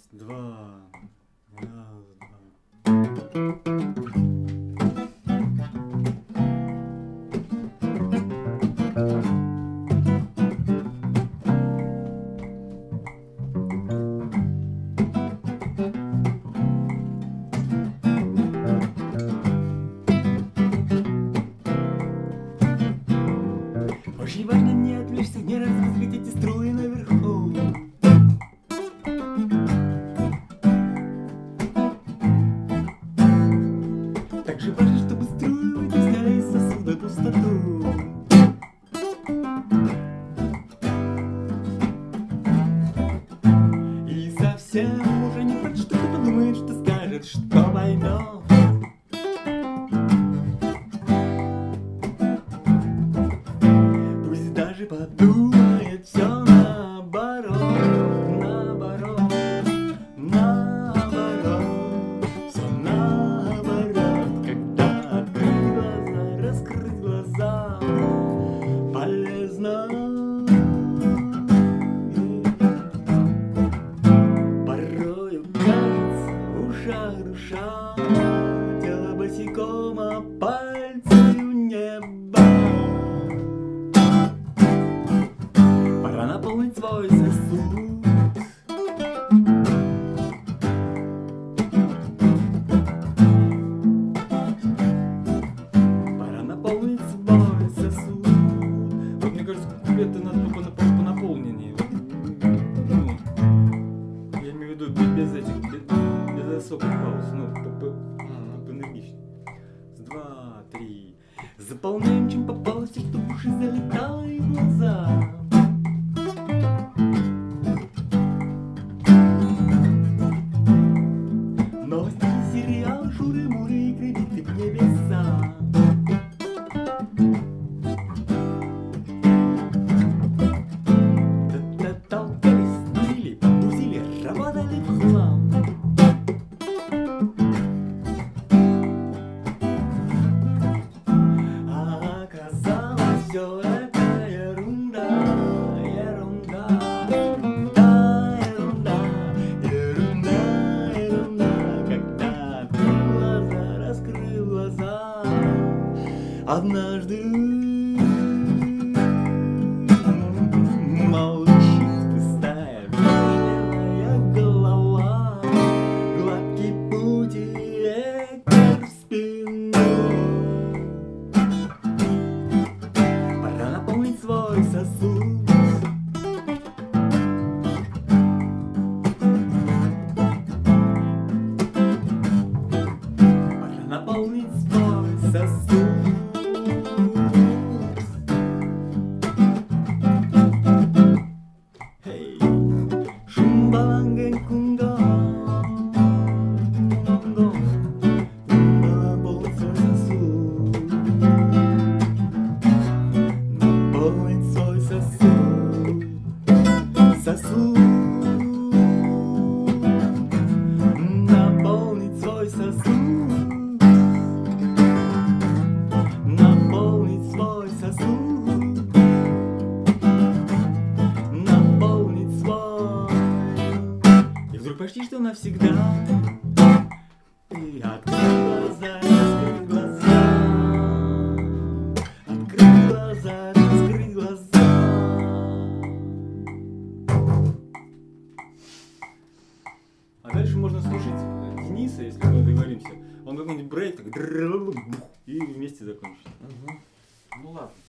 два. Раз, очень важно не отвлечься, не разбить эти струи наверху. Также важно, чтобы струи вытесняли из сосуда пустоту. И совсем уже не факт, что кто подумает, что скажет, что поймет. Пусть даже подумает все наоборот, наоборот, наоборот, все наоборот. Когда открыть глаза, раскрыть глаза полезно. Порою кажется в ушах душа, тело босиком, а пальцы у неба. Пора наполнить свой сосуд. Пора наполнить свой сосуд. Вот мне кажется, куплеты надо по наполнению. Ну, я имею в виду без этих, без особых пауз. Ну, поэнергичнее. Два, три. Заполняем, чем попало, все, что в уши залетало и в глаза. Новости, сериалы, шуры-муры и кредиты в небеса. Толкались, дурили, тусили, работали в хлам. А оказалось, все это ерунда, ерунда, ерунда, ерунда, ерунда, ерунда. Когда открыл глаза, раскрыл глаза, однажды молчит пустая вишневая голова, гладкий путь и ветер в спину. Пора наполнить свой сосуд. Пора наполнить свой сосуд. Hey, шумбаланга-кунга, наполнить свой сосуд. Наполнить свой сосуд. Сосуд. Наполнить свой сосуд. Наполнить свой сосуд. Наполнить свой. И вдруг почти что навсегда ты открыл глаза, раскрыл глаза, открыл глаза, раскрыл глаза. А дальше можно слушать Дениса, если мы договоримся. Он какой-нибудь брейк, так, и